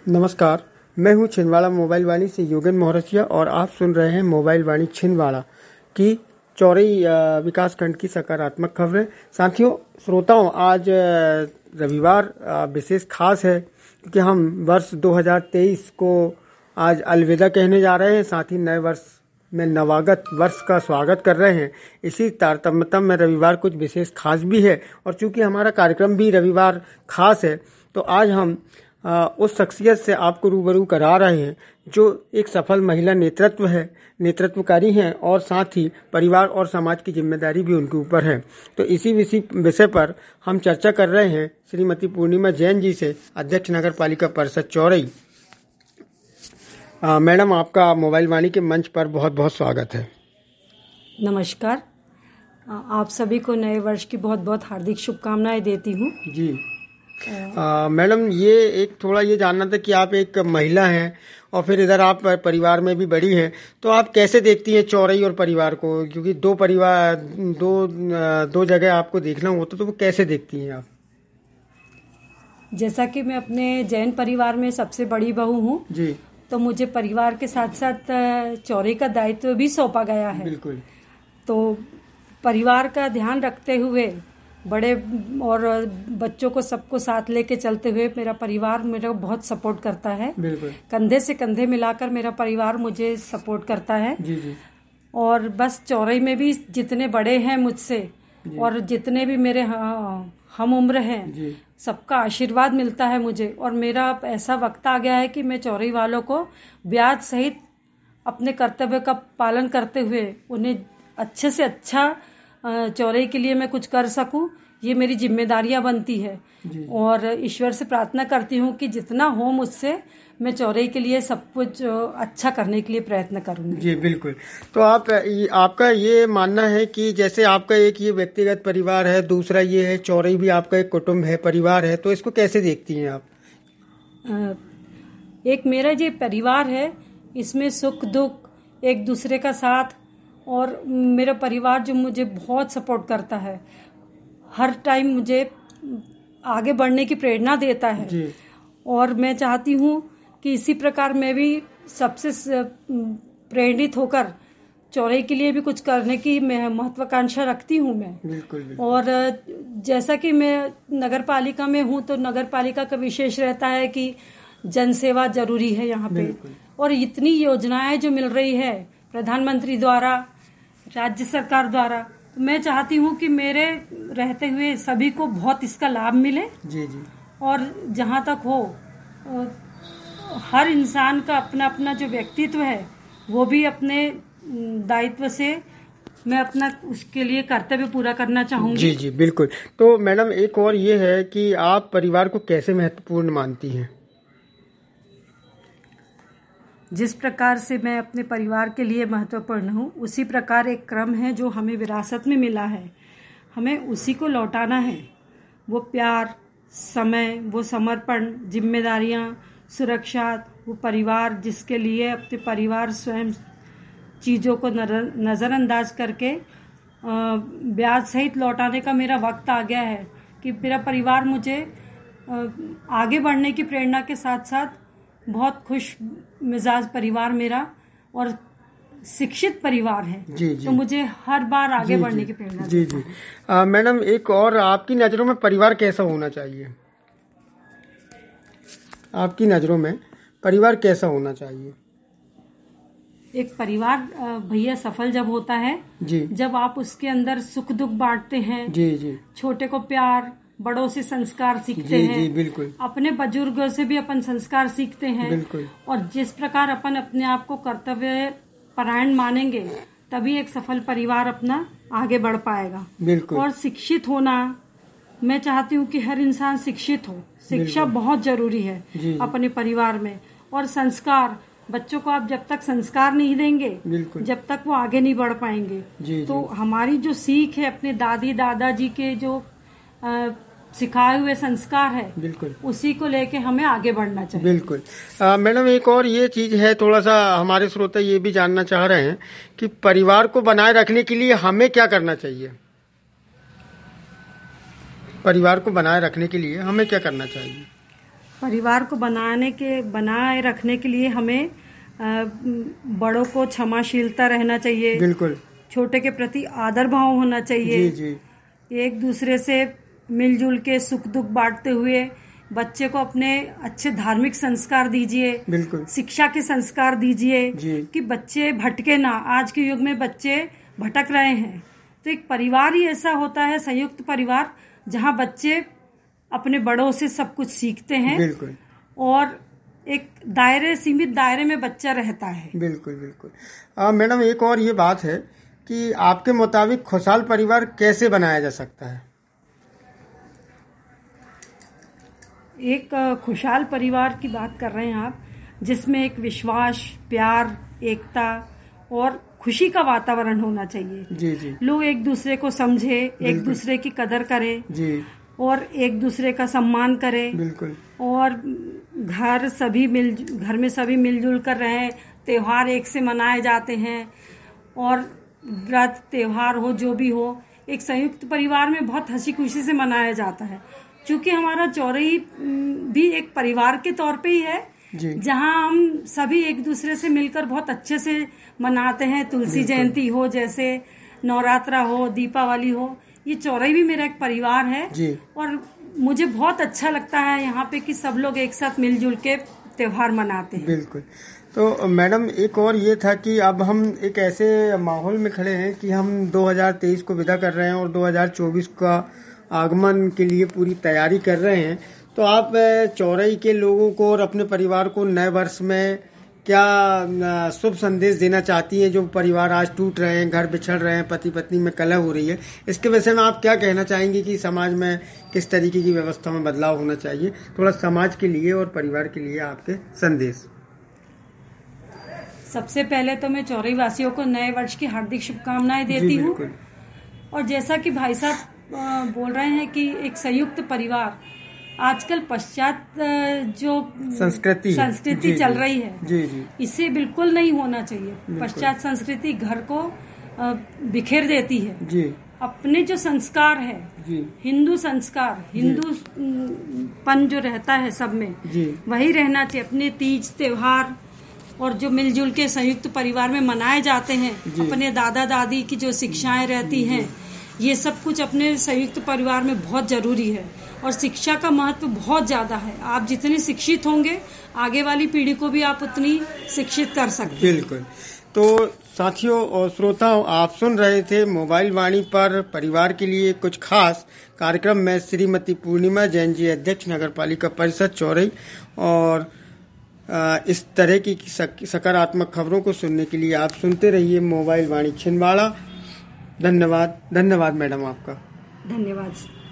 नमस्कार, मैं हूं छिंदवाड़ा मोबाइल वाणी से योगेन मोहरसिया और आप सुन रहे हैं मोबाइल वाणी छिंदवाड़ा की चौरई विकास खंड की सकारात्मक खबरें। साथियों, श्रोताओं, आज रविवार विशेष खास है क्योंकि हम वर्ष 2023 को आज अलविदा कहने जा रहे हैं। साथ ही नए वर्ष में नवागत वर्ष का स्वागत कर रहे हैं। इसी तारतम्यता में रविवार कुछ विशेष खास भी है और चूंकि हमारा कार्यक्रम भी रविवार खास है तो आज हम उस शख्सियत से आपको रूबरू करा रहे हैं जो एक सफल महिला नेतृत्वकारी हैं और साथ ही परिवार और समाज की जिम्मेदारी भी उनके ऊपर है। तो इसी विषय पर हम चर्चा कर रहे हैं श्रीमती पूर्णिमा जैन जी से, अध्यक्ष नगर पालिका परिषद चौरई। मैडम, आपका मोबाइल वाणी के मंच पर बहुत बहुत स्वागत है। नमस्कार, आप सभी को नए वर्ष की बहुत बहुत हार्दिक शुभकामनाएं देती हूँ। जी मैडम, ये एक थोड़ा ये जानना था कि आप एक महिला हैं और फिर इधर आप परिवार में भी बड़ी हैं, तो आप कैसे देखती हैं चौरई और परिवार को? क्योंकि दो जगह आपको देखना होता तो वो कैसे देखती हैं आप? जैसा कि मैं अपने जैन परिवार में सबसे बड़ी बहू हूँ जी, तो मुझे परिवार के साथ साथ चौरई का दायित्व भी सौंपा गया है। बिल्कुल। तो परिवार का ध्यान रखते हुए, बड़े और बच्चों को सबको साथ लेके चलते हुए मेरा परिवार मेरा बहुत सपोर्ट करता है। बिल्कुल। कंधे से कंधे मिलाकर मेरा परिवार मुझे सपोर्ट करता है। जी जी। और बस चौरई में भी जितने बड़े हैं मुझसे और जितने भी मेरे हम उम्र हैं, सबका आशीर्वाद मिलता है मुझे। और मेरा ऐसा वक्त आ गया है कि मैं चौरई वालों को ब्याज सहित अपने कर्तव्य का पालन करते हुए उन्हें अच्छे से अच्छा चौरई के लिए मैं कुछ कर सकूं, ये मेरी जिम्मेदारियां बनती है। और ईश्वर से प्रार्थना करती हूं कि जितना हो मुझसे, मैं चौरई के लिए सब कुछ अच्छा करने के लिए प्रयत्न करूंगी। जी बिल्कुल। तो आपका ये मानना है कि जैसे आपका एक ये व्यक्तिगत परिवार है, दूसरा ये है चौरई भी आपका एक कुटुंब है, परिवार है, तो इसको कैसे देखती हैं आप? एक मेरा जो परिवार है, इसमें सुख दुख एक दूसरे का साथ, और मेरा परिवार जो मुझे बहुत सपोर्ट करता है, हर टाइम मुझे आगे बढ़ने की प्रेरणा देता है जी। और मैं चाहती हूँ कि इसी प्रकार मैं भी सबसे प्रेरित होकर चौरई के लिए भी कुछ करने की मैं महत्वाकांक्षा रखती हूँ मैं। बिल्कुल। और जैसा कि मैं नगर पालिका में हूँ तो नगर पालिका का विशेष रहता है कि जनसेवा जरूरी है यहाँ पे। और इतनी योजनाएं जो मिल रही है प्रधानमंत्री द्वारा, राज्य सरकार द्वारा, तो मैं चाहती हूँ कि मेरे रहते हुए सभी को बहुत इसका लाभ मिले। जी जी। और जहाँ तक हो, हर इंसान का अपना अपना जो व्यक्तित्व है वो भी अपने दायित्व से मैं अपना उसके लिए कर्तव्य पूरा करना चाहूंगी। जी जी बिल्कुल। तो मैडम, एक और ये है कि आप परिवार को कैसे महत्वपूर्ण मानती हैं? जिस प्रकार से मैं अपने परिवार के लिए महत्वपूर्ण हूँ, उसी प्रकार एक क्रम है जो हमें विरासत में मिला है, हमें उसी को लौटाना है। वो प्यार, समय, वो समर्पण, जिम्मेदारियाँ, सुरक्षा, वो परिवार जिसके लिए अपने परिवार स्वयं चीज़ों को नज़रअंदाज करके ब्याज सहित लौटाने का मेरा वक्त आ गया है कि मेरा परिवार मुझे आगे बढ़ने की प्रेरणा के साथ साथ बहुत खुश मिजाज परिवार मेरा और शिक्षित परिवार है। जी जी। तो मुझे हर बार आगे बढ़ने की प्रेरणा। जी जी। मैडम, एक और, आपकी नज़रों में परिवार कैसा होना चाहिए? आपकी नज़रों में परिवार कैसा होना चाहिए? एक परिवार भैया सफल जब होता है जी, जब आप उसके अंदर सुख दुख बांटते हैं। जी जी। छोटे को प्यार, बड़ों से संस्कार सीखते हैं। जी बिल्कुल। अपने बुजुर्गों से भी अपन संस्कार सीखते हैं। बिल्कुल। और जिस प्रकार अपन अपने आप को कर्तव्य परायण मानेंगे, तभी एक सफल परिवार अपना आगे बढ़ पाएगा। बिल्कुल। और शिक्षित होना, मैं चाहती हूँ कि हर इंसान शिक्षित हो। शिक्षा बहुत जरूरी है अपने परिवार में। और संस्कार, बच्चों को आप जब तक संस्कार नहीं देंगे, जब तक वो आगे नहीं बढ़ पाएंगे। तो हमारी जो सीख है अपने दादी दादाजी के जो सिखाए हुए संस्कार है, बिल्कुल, उसी को लेके हमें आगे बढ़ना चाहिए। बिल्कुल। मैडम, एक और ये चीज है, थोड़ा सा हमारे श्रोता ये भी जानना चाह रहे हैं कि परिवार को बनाए रखने के लिए हमें क्या करना चाहिए? परिवार को बनाए रखने के लिए हमें क्या करना चाहिए? परिवार को बनाए रखने के लिए हमें बड़ों को क्षमाशीलता रहना चाहिए। बिल्कुल। छोटे के प्रति आदर भाव होना चाहिए। जी जी। एक दूसरे से मिलजुल के सुख दुख बांटते हुए बच्चे को अपने अच्छे धार्मिक संस्कार दीजिए। बिल्कुल। शिक्षा के संस्कार दीजिए कि बच्चे भटके ना। आज के युग में बच्चे भटक रहे हैं, तो एक परिवार ही ऐसा होता है, संयुक्त परिवार, जहां बच्चे अपने बड़ों से सब कुछ सीखते हैं। बिल्कुल। और एक सीमित दायरे में बच्चा रहता है। बिल्कुल बिल्कुल। मैडम, एक और ये बात है कि आपके मुताबिक खुशहाल परिवार कैसे बनाया जा सकता है? एक खुशहाल परिवार की बात कर रहे हैं आप, जिसमें एक विश्वास, प्यार, एकता और खुशी का वातावरण होना चाहिए। जी जी। लोग एक दूसरे को समझे, एक दूसरे की कदर करें जी, और एक दूसरे का सम्मान करें। बिल्कुल। और घर में सभी मिलजुल कर रहें। त्योहार एक से मनाए जाते हैं, और व्रत त्योहार हो जो भी हो, एक संयुक्त परिवार में बहुत हंसी खुशी से मनाया जाता है। क्योंकि हमारा चौरई भी एक परिवार के तौर पे ही है, जहां हम सभी एक दूसरे से मिलकर बहुत अच्छे से मनाते हैं। तुलसी जयंती हो, जैसे नवरात्रा हो, दीपावली हो, ये चौरई भी मेरा एक परिवार है जी। और मुझे बहुत अच्छा लगता है यहाँ पे कि सब लोग एक साथ मिलजुल के त्योहार मनाते हैं। बिल्कुल। तो मैडम, एक और ये था कि अब हम एक ऐसे माहौल में खड़े हैं कि हम 2023 को विदा कर रहे हैं और 2024 का आगमन के लिए पूरी तैयारी कर रहे हैं। तो आप चौरई के लोगों को और अपने परिवार को नए वर्ष में क्या शुभ संदेश देना चाहती हैं? जो परिवार आज टूट रहे हैं, घर बिछड़ रहे हैं, पति पत्नी में कलह हो रही है, इसके विषय में आप क्या कहना चाहेंगे कि समाज में किस तरीके की व्यवस्था में बदलाव होना चाहिए? थोड़ा समाज के लिए और परिवार के लिए आपके संदेश। सबसे पहले तो मैं चौरई वासियों को नए वर्ष की हार्दिक शुभकामनाएं देती हूँ। और जैसा कि भाई साहब बोल रहे हैं कि एक संयुक्त परिवार, आजकल पश्चात जो संस्कृति चल रही है, जी जी, इसे बिल्कुल नहीं होना चाहिए। पश्चात संस्कृति घर को बिखेर देती है जी। अपने जो संस्कार है जी, हिंदू संस्कार, हिंदूपन जो रहता है सब में जी, वही रहना चाहिए। अपने तीज त्योहार और जो मिलजुल के संयुक्त परिवार में मनाए जाते हैं, अपने दादा दादी की जो शिक्षाएं रहती हैं, ये सब कुछ अपने संयुक्त परिवार में बहुत जरूरी है। और शिक्षा का महत्व बहुत ज्यादा है। आप जितने शिक्षित होंगे, आगे वाली पीढ़ी को भी आप उतनी शिक्षित कर सकते हैं। बिल्कुल। तो साथियों और श्रोताओं, आप सुन रहे थे मोबाइल वाणी पर परिवार के लिए कुछ खास कार्यक्रम में श्रीमती पूर्णिमा जैन जी, अध्यक्ष नगर पालिका परिषद चौरई। और इस तरह की सकारात्मक खबरों को सुनने के लिए आप सुनते रहिए मोबाइल वाणी छिंदवाड़ा। धन्यवाद। धन्यवाद मैडम, आपका धन्यवाद।